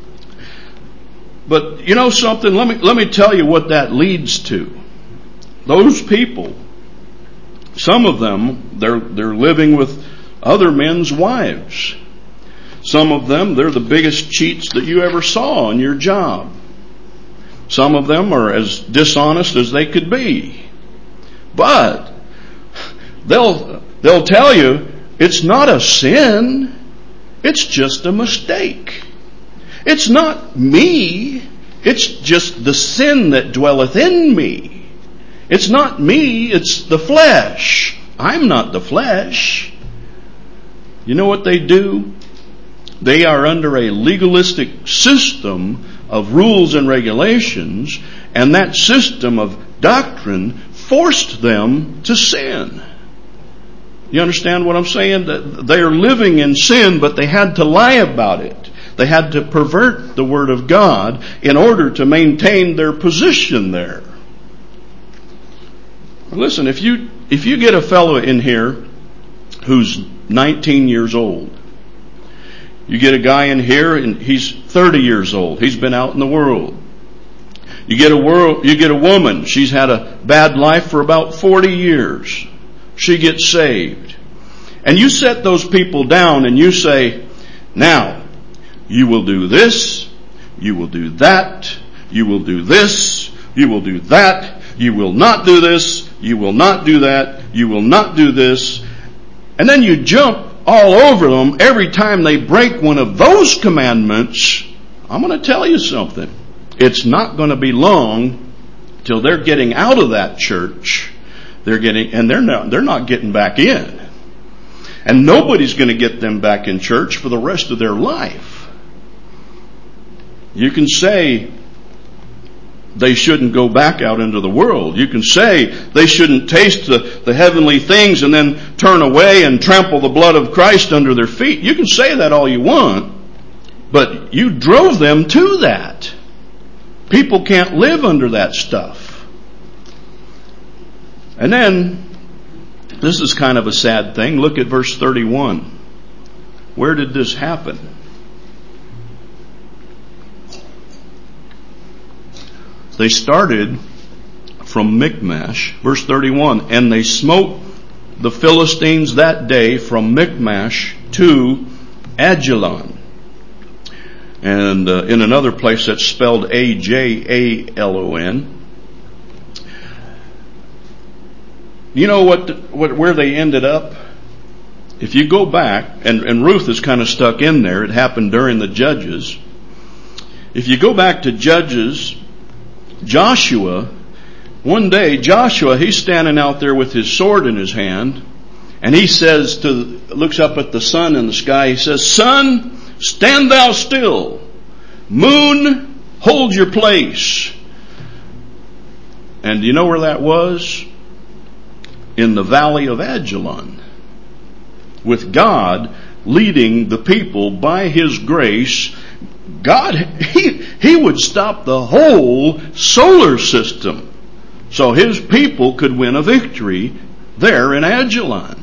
But you know something? Let me tell you what that leads to. Those people, some of them, they're living with other men's wives. Some of them, they're the biggest cheats that you ever saw on your job. Some of them are as dishonest as they could be. But they'll tell you it's not a sin. It's just a mistake. It's not me. It's just the sin that dwelleth in me. It's not me. It's the flesh. I'm not the flesh. You know what they do? They are under a legalistic system of rules and regulations, and that system of doctrine forced them to sin. You understand what I'm saying? That they are living in sin, but they had to lie about it. They had to pervert the Word of God in order to maintain their position there. Listen, if you get a fellow in here who's 19 years old, you get a guy in here and he's 30 years old. He's been out in the world. You get a woman. She's had a bad life for about 40 years. She gets saved. And you set those people down and you say, now, you will do this, You will do that. You will do this. You will do that. You will not do this. You will not do that. You will not do this. And then you jump all over them every time they break one of those commandments. I'm going to tell you something. It's not going to be long till they're getting out of that church. They're not getting back in. And nobody's going to get them back in church for the rest of their life. You can say they shouldn't go back out into the world. You can say they shouldn't taste the heavenly things and then turn away and trample the blood of Christ under their feet. You can say that all you want, but you drove them to that. People can't live under that stuff. And then, this is kind of a sad thing. Look at verse 31. Where did this happen? They started from Michmash, verse 31, and they smote the Philistines that day from Michmash to Ajalon. And in another place that's spelled Ajalon. You know where they ended up? If you go back, and Ruth is kind of stuck in there, it happened during the Judges. If you go back to Judges, Joshua, one day Joshua, he's standing out there with his sword in his hand, and he says looks up at the sun in the sky, he says, "Sun, stand thou still. Moon, hold your place." And do you know where that was? In the valley of Ajalon, with God leading the people by His grace. God, He would stop the whole solar system so His people could win a victory there in Ajalon.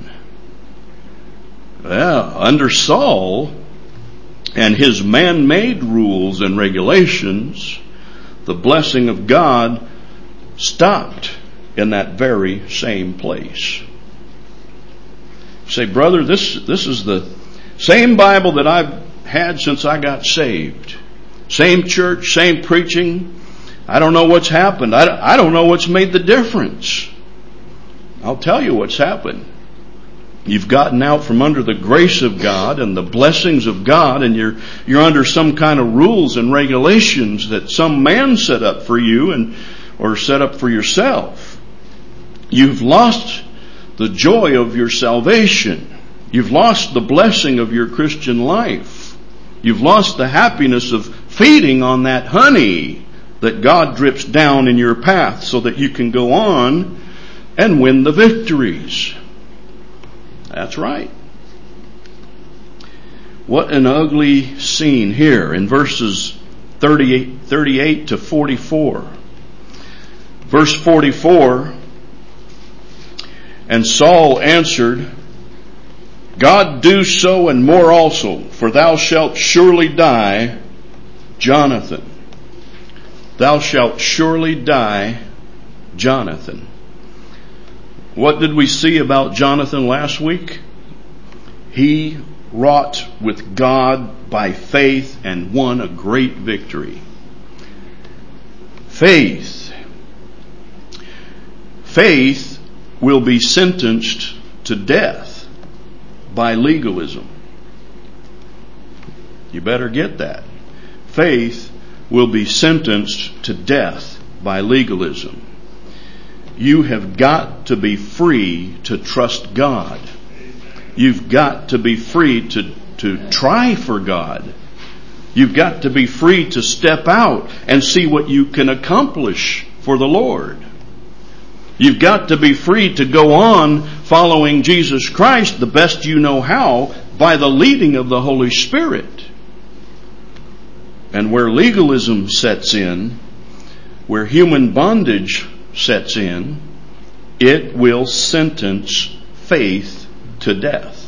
Well, under Saul and his man-made rules and regulations, the blessing of God stopped in that very same place. You say, brother, this is the same Bible that I've had since I got saved. Same church, same preaching. I don't know what's happened. I don't know what's made the difference. I'll tell you what's happened. You've gotten out from under the grace of God and the blessings of God, and you're under some kind of rules and regulations that some man set up for you or set up for yourself. You've lost the joy of your salvation. You've lost the blessing of your Christian life. You've lost the happiness of feeding on that honey that God drips down in your path so that you can go on and win the victories. That's right. What an ugly scene here in verses 38 to 44. Verse 44, "And Saul answered, God do so and more also, for thou shalt surely die, Jonathan. Thou shalt surely die, Jonathan." What did we see about Jonathan last week? He wrought with God by faith and won a great victory. Faith will be sentenced to death by legalism. You better get that. Faith will be sentenced to death by legalism. You have got to be free to trust God. You've got to be free to try for God. You've got to be free to step out and see what you can accomplish for the Lord. You've got to be free to go on following Jesus Christ the best you know how by the leading of the Holy Spirit. And where legalism sets in, where human bondage sets in, it will sentence faith to death.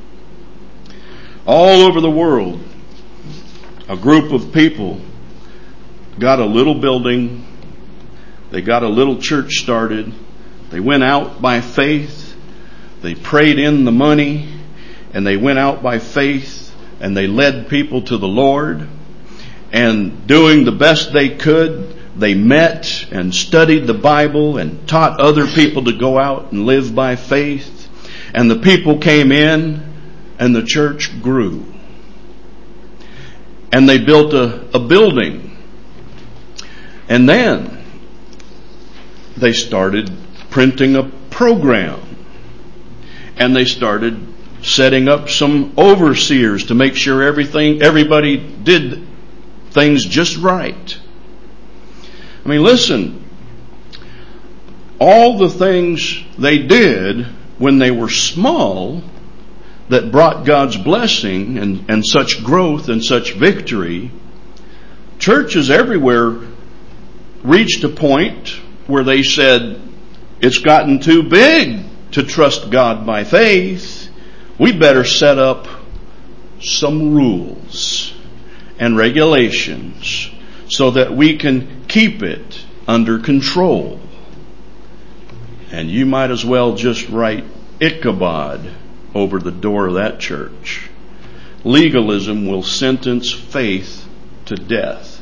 All over the world, a group of people got a little building. They got a little church started. They went out by faith. They prayed in the money, and they went out by faith, and they led people to the Lord. and doing the best they could, they met and studied the Bible and taught other people to go out and live by faith. And the people came in and the church grew. And they built a building. And then they started printing a program. And they started setting up some overseers to make sure everybody did things just right. I mean, listen, all the things they did when they were small that brought God's blessing and such growth and such victory, churches everywhere reached a point where they said, it's gotten too big to trust God by faith. We better set up some rules and regulations so that we can keep it under control. And you might as well just write Ichabod over the door of that church. Legalism will sentence faith to death.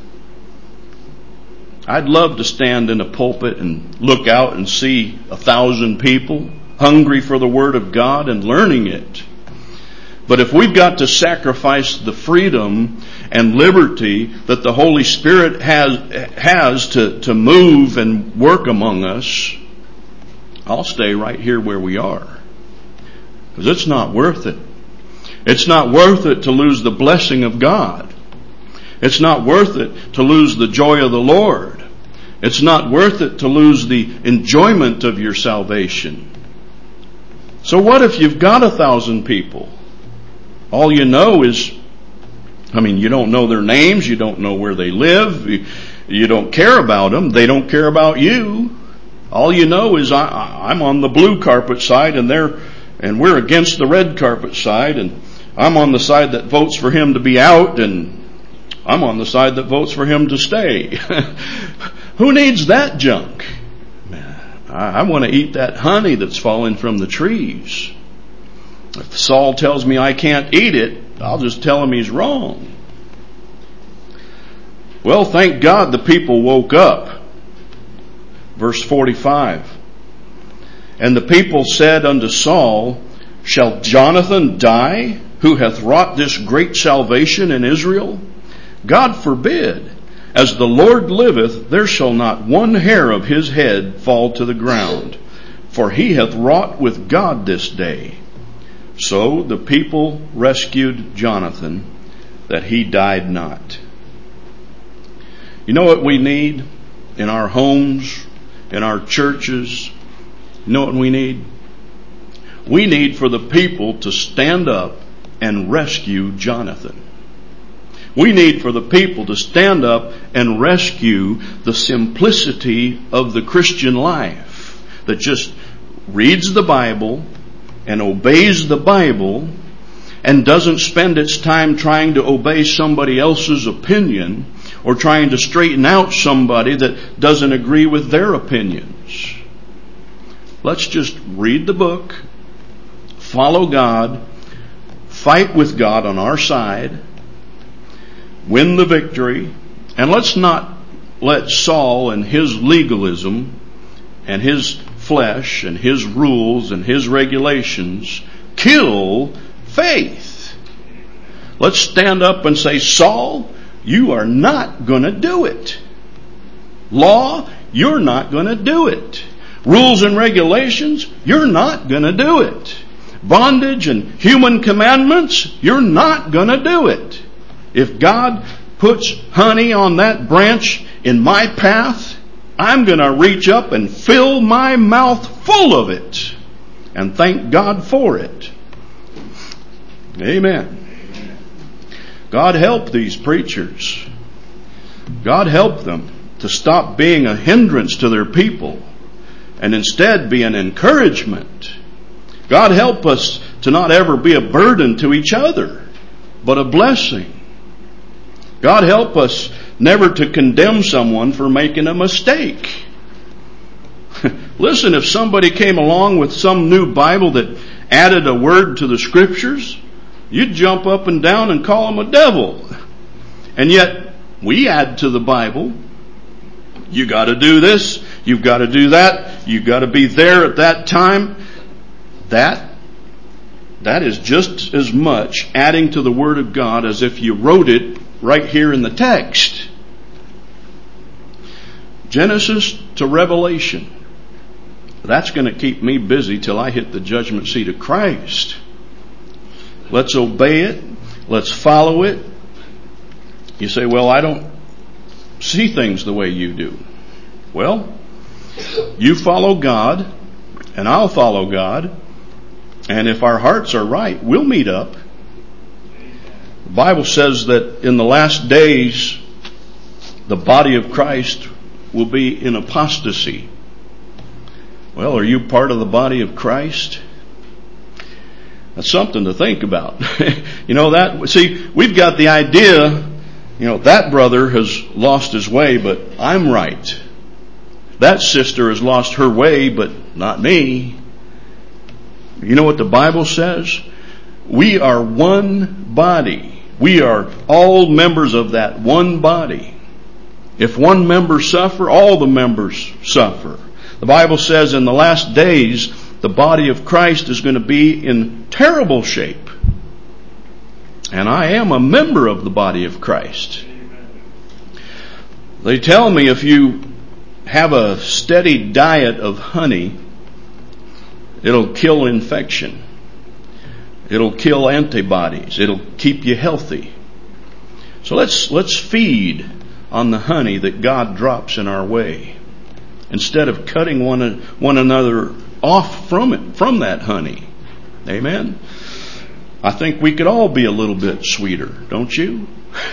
I'd love to stand in a pulpit and look out and see 1,000 people hungry for the Word of God and learning it. But if we've got to sacrifice the freedom and liberty that the Holy Spirit has to move and work among us, I'll stay right here where we are. Because it's not worth it. It's not worth it to lose the blessing of God. It's not worth it to lose the joy of the Lord. It's not worth it to lose the enjoyment of your salvation. So what if you've got 1,000 people? All you know is, you don't know their names, you don't know where they live, you don't care about them, they don't care about you. All you know is I'm on the blue carpet side and we're against the red carpet side, and I'm on the side that votes for him to be out, and I'm on the side that votes for him to stay. Who needs that junk? I want to eat that honey that's falling from the trees. If Saul tells me I can't eat it, I'll just tell him he's wrong. Well, thank God the people woke up. Verse 45. And the people said unto Saul, shall Jonathan die, who hath wrought this great salvation in Israel? God forbid. As the Lord liveth, there shall not one hair of his head fall to the ground. For he hath wrought with God this day. So the people rescued Jonathan, that he died not. You know what we need in our homes, in our churches? You know what we need? We need for the people to stand up and rescue Jonathan. We need for the people to stand up and rescue the simplicity of the Christian life that just reads the Bible and obeys the Bible and doesn't spend its time trying to obey somebody else's opinion or trying to straighten out somebody that doesn't agree with their opinions. Let's just read the book, follow God, fight with God on our side, win the victory, and let's not let Saul and his legalism and his flesh and his rules and his regulations kill faith. Let's stand up and say, Saul, you are not going to do it. Law, you're not going to do it. Rules and regulations, you're not going to do it. Bondage and human commandments, you're not going to do it. If God puts honey on that branch in my path, I'm going to reach up and fill my mouth full of it and thank God for it. Amen. God help these preachers. God help them to stop being a hindrance to their people and instead be an encouragement. God help us to not ever be a burden to each other, but a blessing. God help us never to condemn someone for making a mistake. Listen, if somebody came along with some new Bible that added a word to the Scriptures, you'd jump up and down and call them a devil. And yet, We add to the Bible. You got to do this. You've got to do that. You've got to be there at that time. That is just as much adding to the Word of God as if you wrote it right here in the text. Genesis to Revelation. That's going to keep me busy till I hit the judgment seat of Christ. Let's obey it. Let's follow it. You say, well, I don't see things the way you do. Well, you follow God, and I'll follow God. And if our hearts are right, we'll meet up. The Bible says that in the last days, the body of Christ will be in apostasy. Well, are you part of the body of Christ? That's something to think about. We've got the idea, that brother has lost his way, but I'm right. That sister has lost her way, but not me. You know what the Bible says? We are one body. We are all members of that one body. If one member suffer, all the members suffer. The Bible says in the last days, the body of Christ is going to be in terrible shape. And I am a member of the body of Christ. They tell me if you have a steady diet of honey, it'll kill infection. It'll kill antibodies. It'll keep you healthy. So let's feed on the honey that God drops in our way, instead of cutting one another off from that honey. Amen. I think we could all be a little bit sweeter, don't you?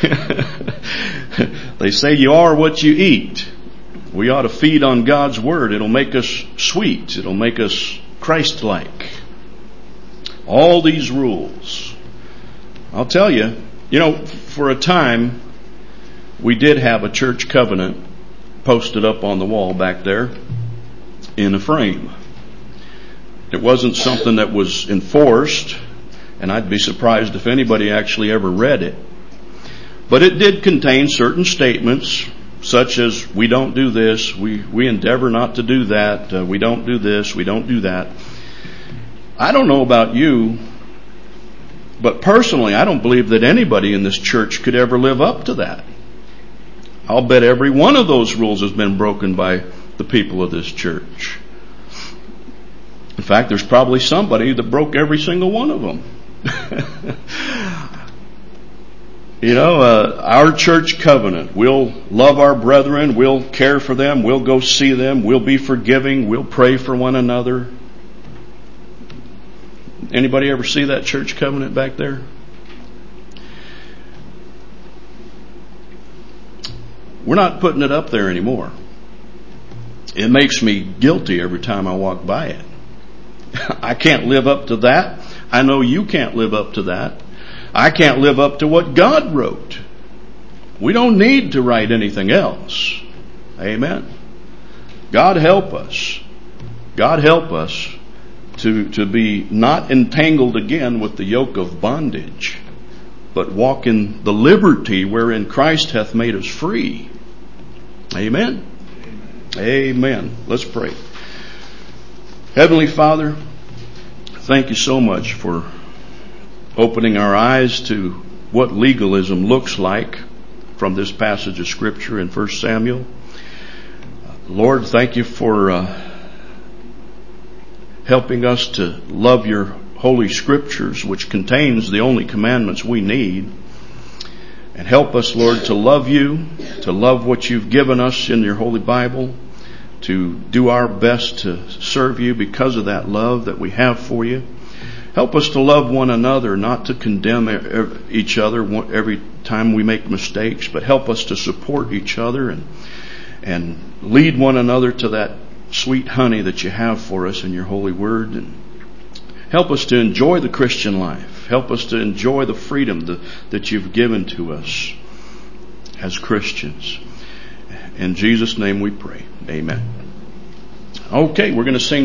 They say you are what you eat. We ought to feed on God's Word. It'll make us sweet. It'll make us Christ-like. All these rules. I'll tell you, for a time, we did have a church covenant posted up on the wall back there in a frame. It wasn't something that was enforced, and I'd be surprised if anybody actually ever read it. But it did contain certain statements, such as, we don't do this, we endeavor not to do that, we don't do this, we don't do that. I don't know about you, but personally, I don't believe that anybody in this church could ever live up to that. I'll bet every one of those rules has been broken by the people of this church. In fact, there's probably somebody that broke every single one of them. Our church covenant, we'll love our brethren, we'll care for them, we'll go see them, we'll be forgiving, we'll pray for one another. Anybody ever see that church covenant back there? We're not putting it up there anymore. It makes me guilty every time I walk by it. I can't live up to that. I know you can't live up to that. I can't live up to what God wrote. We don't need to write anything else. Amen. God help us. God help us to be not entangled again with the yoke of bondage, but walk in the liberty wherein Christ hath made us free. Amen. Amen. Let's pray. Heavenly Father, thank you so much for opening our eyes to what legalism looks like from this passage of Scripture in 1 Samuel. Lord, thank you for helping us to love your Holy Scriptures, which contains the only commandments we need. And help us, Lord, to love you, to love what you've given us in your Holy Bible, to do our best to serve you because of that love that we have for you. Help us to love one another, not to condemn each other every time we make mistakes, but help us to support each other and lead one another to that sweet honey that you have for us in your holy word. And help us to enjoy the Christian life. Help us to enjoy the freedom that you've given to us as Christians. In Jesus' name we pray. Amen. Okay, we're going to sing